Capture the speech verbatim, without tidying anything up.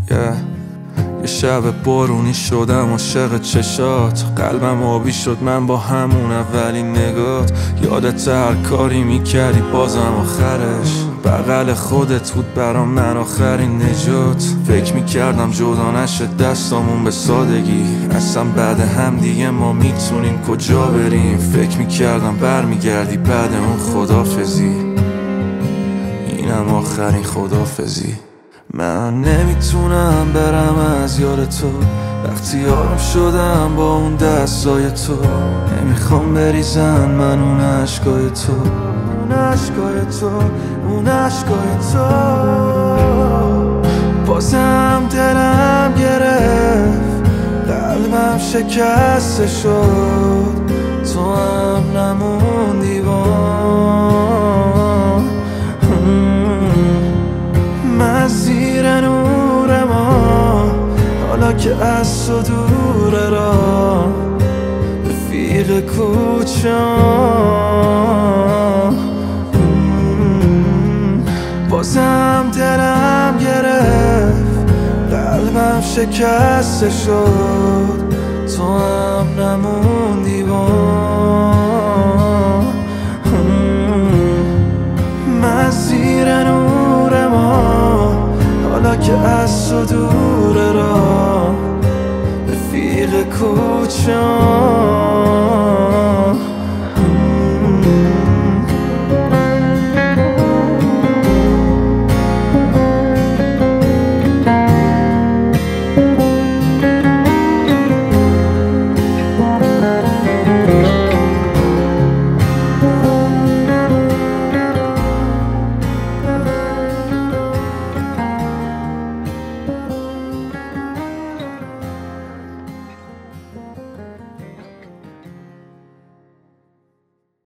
yeah. یه شب بارونی شدم عاشق چشات، قلبم آبی شد من با همون اولین نگات. یادت هر کاری میکردی بازم آخرش بغل خودت بود برام من آخرین نجات. فکر میکردم جدا نشه دستامون به سادگی، اصلا بعد هم دیگه ما میتونیم کجا بریم. فکر میکردم برمیگردی بعد اون خدافزی، اینم آخرین خدافزی. من نمیتونم برم از یاد تو، وقتی آرام شدم با اون دستای تو. نمیخوام بریزن من اون عشقای تو، اون عشقای تو، اون عشقای تو. بازم دلم گرفت، قلبم شکسته شد، تو هم نموندی وام. من زیر نور ما حالا که از تو دوره را رفیق کوچم. بازم دلم گرفت، قلبم شکسته شد، تو هم نموندی با